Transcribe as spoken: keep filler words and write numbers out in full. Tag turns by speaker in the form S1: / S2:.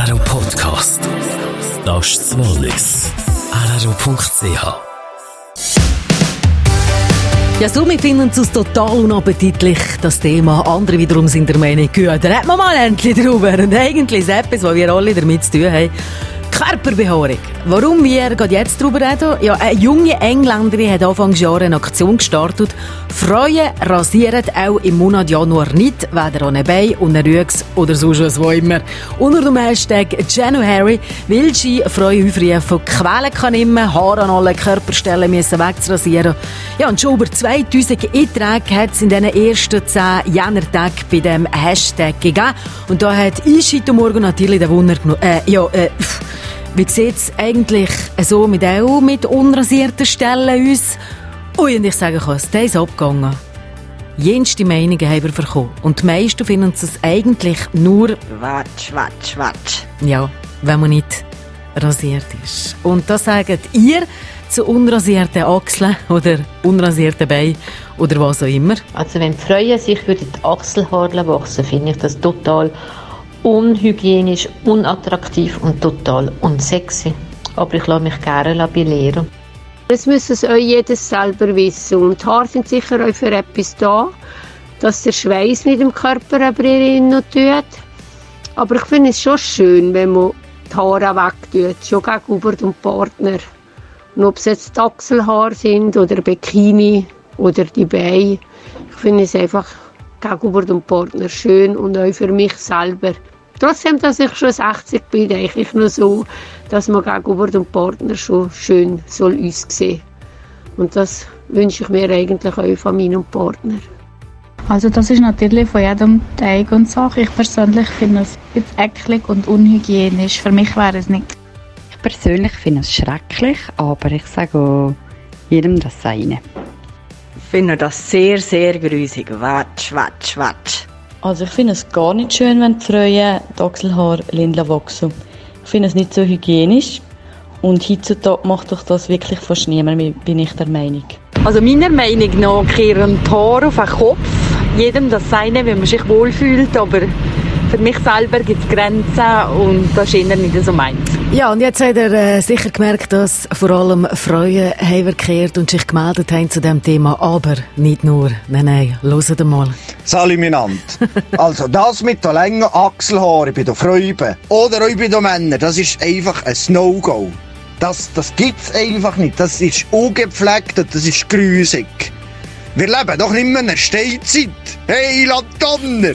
S1: R R O Podcast. Das ist das Wallis. R R O Punkt C H.
S2: Ja, so, wir finden es total unappetitlich, das Thema. Andere wiederum sind der Meinung, ja, da reden wir mal endlich drüber. Und eigentlich ist etwas, was wir alle damit zu tun haben. Körperbehaarung. Warum wir gerade jetzt darüber reden? Ja, eine junge Engländerin hat Anfang des Jahres eine Aktion gestartet. Frauen rasieren auch im Monat Januar nicht, weder an den Beinen, unten Rücken oder sonst was immer. Unter dem Hashtag January will sie Frauen aufrufen, Quellen kann immer, Haare an allen Körperstellen müssen wegzurasieren. Ja, und schon über zweitausend Einträge hat es in den ersten zehn Jännertagen bei diesem Hashtag gegeben. Und da hat ich heute Morgen natürlich den Wunder genommen. Äh, ja, äh, pff. Wie sieht es eigentlich so mit auch mit unrasierten Stellen aus? Ui, und ich sage euch, der ist abgegangen. Jenste Meinungen haben wir bekommen. Und die meisten finden es eigentlich nur watsch, watsch, watsch. Ja, wenn man nicht rasiert ist. Und das sagt ihr zu unrasierten Achseln oder unrasierten Beinen oder was auch immer.
S3: Also wenn die Frauen sich für die Achselhaare wachsen, finde ich das total unhygienisch, unattraktiv und total unsexy. Aber ich lasse mich gerne belehren.
S4: Das müssen es euch jedes selber wissen. Und die Haare sind sicher auch für etwas da, dass der Schweiß mit dem Körper noch tut. Aber ich finde es schon schön, wenn man die Haare wegtut, schon gegenüber dem Partner. Und ob es jetzt die Achselhaare sind oder Bikini oder die Beine, ich finde es einfach gegenüber dem Partner schön und auch für mich selber. Trotzdem, dass ich schon sechzig bin, denke ich nur so, dass man gegenüber dem Partner schon schön soll aussehen. Und das wünsche ich mir eigentlich auch von meinem Partner.
S5: Also das ist natürlich von jedem die eigene Sache. Ich persönlich finde es jetzt eklig und unhygienisch. Für mich wäre es nicht.
S6: Ich persönlich finde es schrecklich, aber ich sage auch jedem das Seine.
S7: Ich finde das sehr, sehr grusig. Watsch, watsch, watsch.
S8: Also ich finde es gar nicht schön, wenn die Frauen die Achselhaare wachsen. Ich finde es nicht so hygienisch. Und heutzutage macht doch das wirklich fast niemand, bin ich der Meinung.
S9: Also meiner Meinung nach kehren die Haare auf den Kopf. Jedem das Seine, wenn man sich wohlfühlt. Aber für mich selber gibt es Grenzen und das ist eher nicht so meins.
S2: Ja, und jetzt hat er äh, sicher gemerkt, dass vor allem Frauen heimgekehrt und sich gemeldet haben zu diesem Thema. Aber nicht nur. Nein, nein, hört mal.
S10: Salut miteinander. Also das mit den langen Achselhaaren bei den Frauen oder auch bei den Männern, das ist einfach ein No-Go. Das, das gibt's einfach nicht. Das ist ungepflegt und das ist grusig. Wir leben doch nicht mehr in einer Steinzeit. Hey, Laternen!